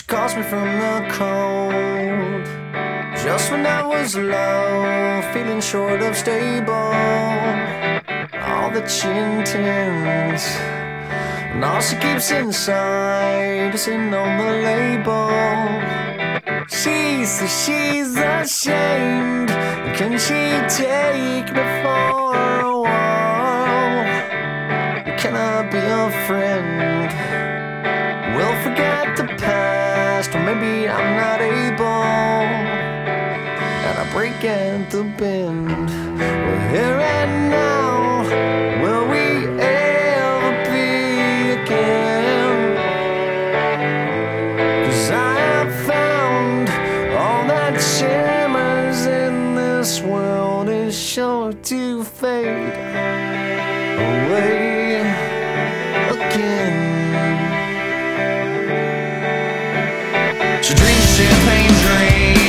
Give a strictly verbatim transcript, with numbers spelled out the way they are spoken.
She calls me from the cold, just when I was low, feeling short of stable. All that she intends, and all she keeps inside is in on the label. She says she's ashamed. Can she take me for a while? Can I be a friend? We'll forget the past, or maybe I'm not able, and I break at the bend. We're here and now, will we ever be again? 'Cause I have found all that shimmers in this world is sure to fade away again. She drinks champagne dreams